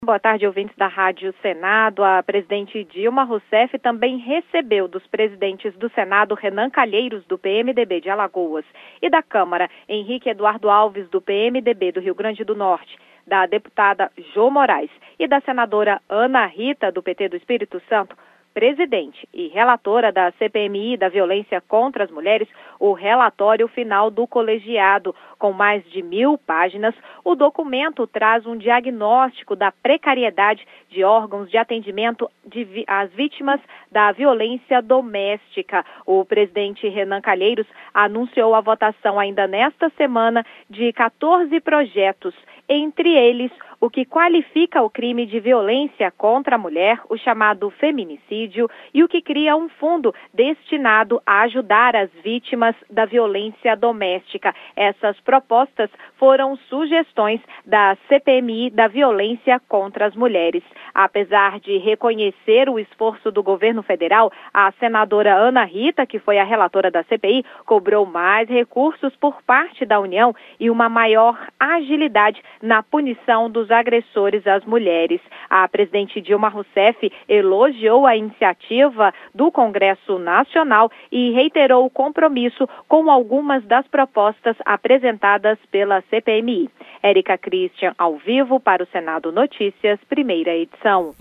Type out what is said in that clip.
Boa tarde, ouvintes da Rádio Senado. A presidente Dilma Rousseff também recebeu dos presidentes do Senado, Renan Calheiros, do PMDB de Alagoas, e da Câmara, Henrique Eduardo Alves, do PMDB do Rio Grande do Norte, da deputada Jô Moraes e da senadora Ana Rita, do PT do Espírito Santo, presidente e relatora da CPMI da violência contra as mulheres, o relatório final do colegiado. Com mais de 1.000 páginas, o documento traz um diagnóstico da precariedade de órgãos de atendimento às vítimas da violência doméstica. O presidente Renan Calheiros anunciou a votação ainda nesta semana de 14 projetos, entre eles o que qualifica o crime de violência contra a mulher, o chamado feminicídio, e o que cria um fundo destinado a ajudar as vítimas da violência doméstica. Essas propostas foram sugestões da CPMI da violência contra as mulheres. Apesar de reconhecer o esforço do governo federal, a senadora Ana Rita, que foi a relatora da CPI, cobrou mais recursos por parte da União e uma maior agilidade na punição dos agressores às mulheres. A presidente Dilma Rousseff elogiou a iniciativa do Congresso Nacional e reiterou o compromisso com algumas das propostas apresentadas pela CPMI. Érica Christian, ao vivo para o Senado Notícias, primeira edição.